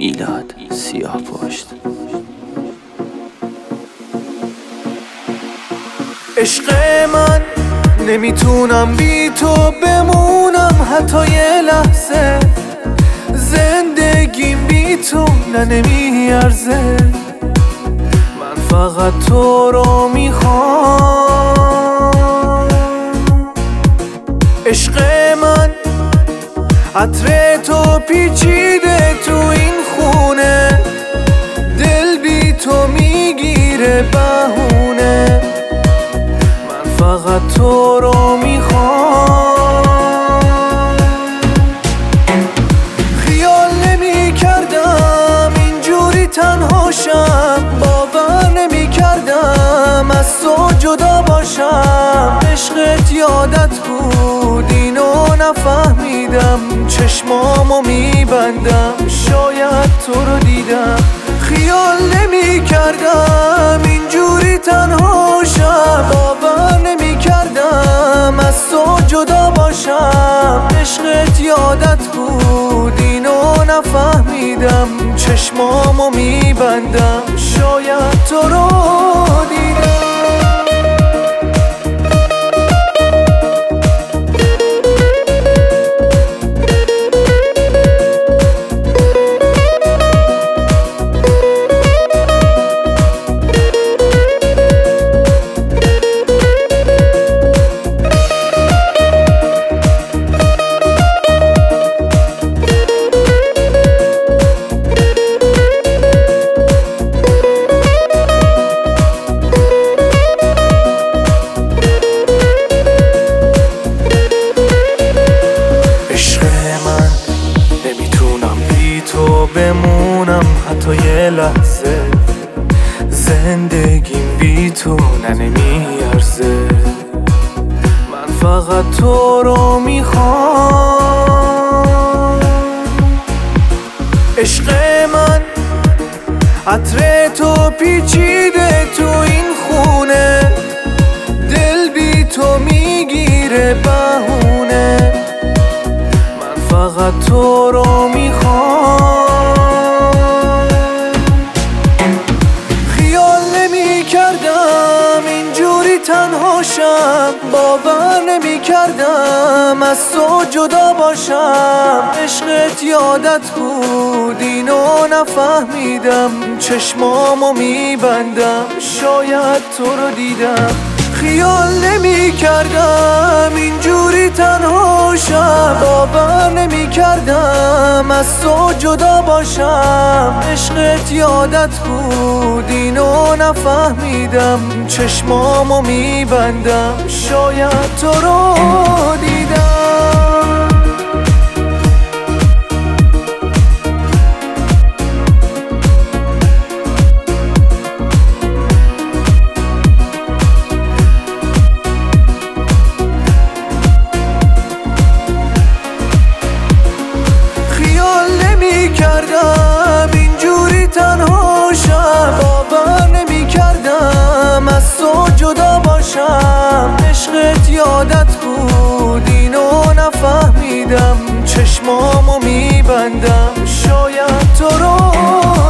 میلاد سیاهپشت. عشق من نمیتونم بی تو بمونم حتی یه لحظه، زندگیم بی تو نمیارزه. من فقط تو رو میخوام. عشق من عطر تو پیچیده تو این خونه، دل بی تو میگیره بهونه. من فقط تو رو میخوام. خیال نمی کردم اینجوری تنهاشم، باور نمی کردم از تو جدا باشم. عشقت یادت بود اینو نفهمیدم، چشمامو میبندم شاید تو رو دیدم. خیال نمی کردم اینجوری تنهاشم، باور نمی کردم از تو جدا باشم. عشقت یادت بود اینو نفهمیدم، چشمامو میبندم شاید تو رو دیدم. بمونم حتی یه لحظه، زندگیم بی تو نمیارزه. من فقط تو رو میخوام. عشق من عطر تو پیچیده تو این خونه، دل بی تو میگیره بهونه. من فقط تو رو میخوام. تنهاشم باور نمی کردم از تو جدا باشم. عشقت یادت بود اینو نفهمیدم، چشمامو میبندم شاید تو رو دیدم. خیال نمی کردم اینجوری تنهاشم، باور نمی کردم از تو جدا باشم. عشقت یادت بود اینو نفهمیدم، چشمامو میبندم شاید تو رو دیدم. کردم اینجوری تنهاشم، باور نمی کردم از تو جدا باشم. عشقت یادت بود اینو نفهمیدم، چشمامو میبندم شاید تو رو